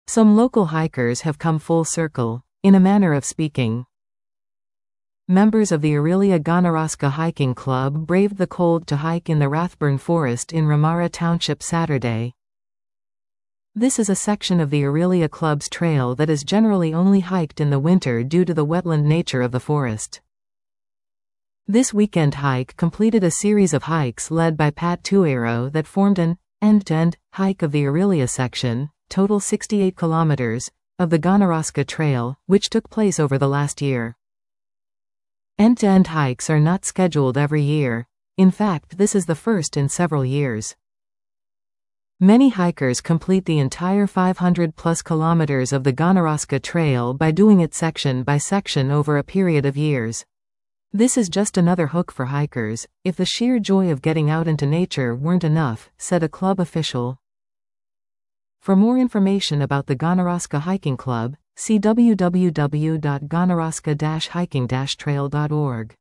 Some local hikers have come full circle, in a manner of speaking. Members of the Orillia Gonorosca Hiking Club braved the cold to hike in the Rathburn Forest in Ramara Township Saturday. This is a section of the Orillia Club's trail that is generally only hiked in the winter due to the wetland nature of the forest. This weekend hike completed a series of hikes led by Pat Tuero that formed an end-to-end hike of the Orillia section, total 68 kilometers, of the Gonorosca Trail, which took place over the last year. End-to-end hikes are not scheduled every year. In fact, this is the first in several years. Many hikers complete the entire 500-plus kilometers of the Gonorosca Trail by doing it section by section over a period of years. This is just another hook for hikers, if the sheer joy of getting out into nature weren't enough, said a club official. For more information about the Gonorosca Hiking Club, see www.gonorosca-hiking-trail.org.